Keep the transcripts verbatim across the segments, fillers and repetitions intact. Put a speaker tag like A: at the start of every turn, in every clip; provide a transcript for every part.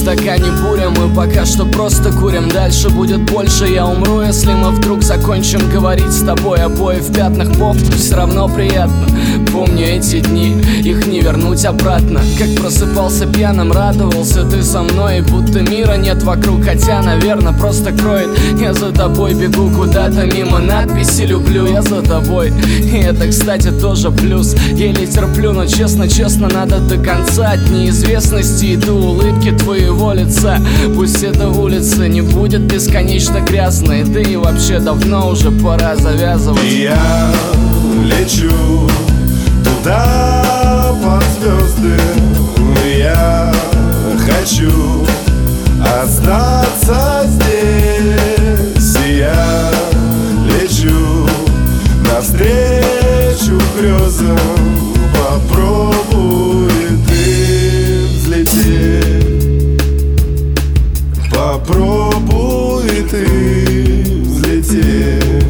A: стакане буря, мы пока что просто курим. Дальше будет больше, я умру, если мы вдруг закончим говорить с тобой. Обои в пятнах, пop, все равно приятно. Помню эти дни, их не вернуть обратно. Как просыпался пьяным, радовался ты со мной, и будто мира нет вокруг, хотя, наверное, просто кроет. Я за тобой бегу куда-то мимо надписи «люблю», я за тобой. И это, кстати, тоже плюс. Еле терплю, но честно-честно надо до конца. От неизвестности и до улыбки твоего лица. Пусть эта улица не будет бесконечно грязной, да и вообще давно уже пора завязывать.
B: И я лечу туда под звезды, я хочу остаться здесь. И я лечу навстречу грезам. Попробуй ты взлететь, попробуй ты взлететь,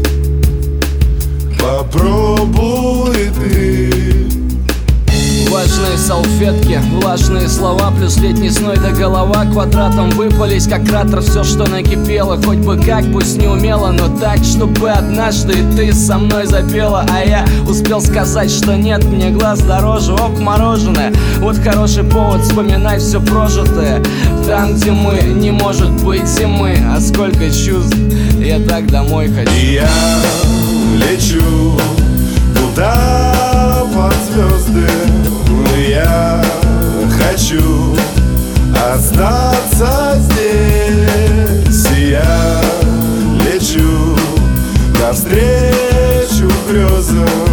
B: попробуй ты.
A: Влажные салфетки, влажные слова, плюс летний сной до голова квадратом выпались, как кратер, все, что накипело. Хоть бы как, пусть не умело, но так, чтобы однажды ты со мной запела. А я успел сказать, что нет, мне глаз дороже. Оп, мороженое, вот хороший повод вспоминать все прожитое. Там, где мы, не может быть зимы. А сколько чувств, я так домой хочу.
B: И я лечу туда под звезды, я хочу остаться здесь. И я лечу навстречу грезам.